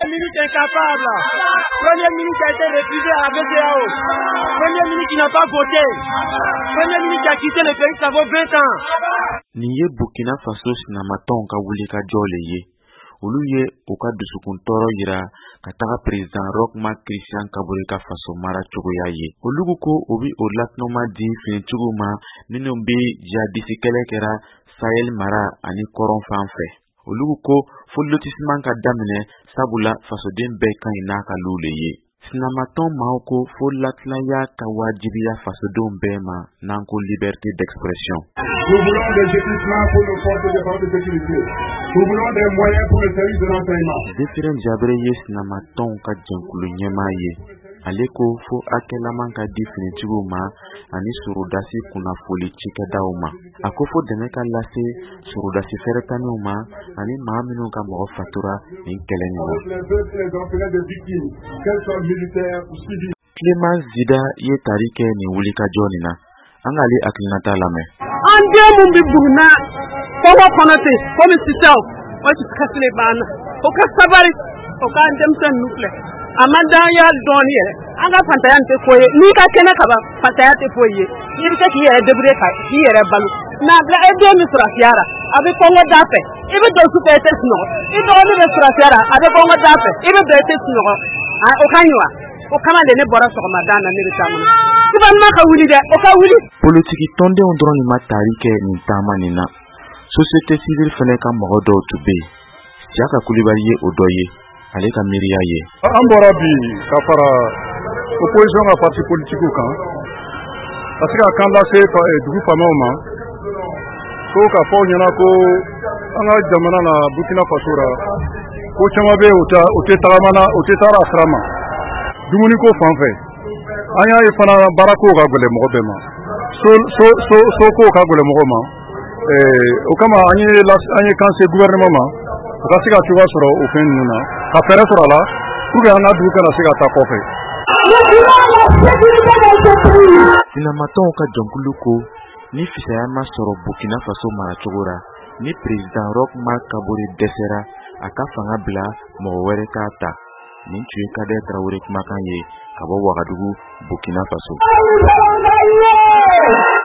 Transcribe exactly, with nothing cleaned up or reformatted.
ministre incapable. Premier ministre a été refusé à la B C A O. Premier ministre qui n'a pas voté. Premier ministre qui a quitté le pays, ça vaut vingt ans. Niye Burkina Faso sinamaton ka wuli ka jole ye. Olu ye o ka dusukun toro yira ka taga president Roch-Marc Christian Kabore ka faso mara cogoya ye. Olu ko obi o latnoma di fini cogo ma minnu be jadisi kɛlɛ kɛra Sahel mara ani kɔrɔn fan fɛ. Olu ko fo lotissement ka daminɛ sabula fasoden bɛɛ kan n'a ka lule ye. Sinamaton maaw ko fo latlaya ka wajibiya fasodenw bɛɛ ma n'an ko liberté d'expression. Nous voulons des équipements pour nos forces de défense et de sécurité. Nous voulons des moyens pour les services de renseignement. Zéphirine Diabré ye sinamaton ka jɛnkulu ɲɛmaa ye. Ale ko fo akɛlaman ka di finitigiw ma ani surudasi kunnafoli cikɛdaw ma. A ko fo dɛmɛ ka lase surudasi fɛrɛtaniw ma ani maa minnu ka mɔgɔ fatura nin kɛlɛ nin na. Clémence Zida ye tari kɛ nin wulikajɔ nin na. An k'ale hakilinata lamɛn. An den mun bɛ Buguna kɔgɔ kɔnɔ ten komi sisan o kasile banna o ka sabari o ka denmisɛnnin filɛ a ma danya dɔɔni yɛrɛ an ka fantanya tɛ foyi ye n'i ka kɛnɛ ka ban fantanya tɛ foyi ye i bɛ se k'i yɛrɛ débrouiller ka k'i yɛrɛ balo mɛ a bila e den min sɔrɔsiya la a bɛ kɔngɔ da fɛ i bɛ don su fɛ i tɛ sunɔgɔ i dɔgɔnin bɛ sɔrɔsiya la a bɛ kɔngɔ da fɛ i bɛ don i tɛ sunɔgɔ o ka ɲi wa o kama de ne bɔra sɔgɔmada na ne bɛ taa mun gouvernement ka wuli dɛ o ka wuli. Politiki tɔndenw dɔrɔn de ma tari kɛ nin taama nin na société civile fɛnɛ ka mɔgɔ dɔw tun bɛ yen Siaka Kulibali ye o dɔ ye ale ka miiriya ye. An bɔra bi ka fara opposition ka parti politique kan ka se ka kan lase dugu faamaw ma ko ka fɔ ɲɛna ko an ka jamana na Burkina Faso ra ko caman bɛ o tɛ tagamana o tɛ taara a sira ma dumuni ko fan fɛ an y'a ye fana baara ko ka gɛlɛn mɔgɔ bɛɛ ma so so so so ko ka gɛlɛn mɔgɔ ma o kama an ye an ye kan se gouvernement ma o ka se ka cogoya sɔrɔ o fɛn ninnu na ka fɛɛrɛ sɔrɔ a la pour que an ka dugu kana se ka taa kɔfɛ. Sinamatonw ka jɛnkulu ko ni fisaya ma sɔrɔ Burkina Faso maracogo ra ni président Roch-Marc Kabore dɛsɛra a ka fanga bila mɔgɔ wɛrɛ k'a ta. Nin tun ye Kader Traoré kumakan ye ka bɔ Wagadugu, Burkina Faso.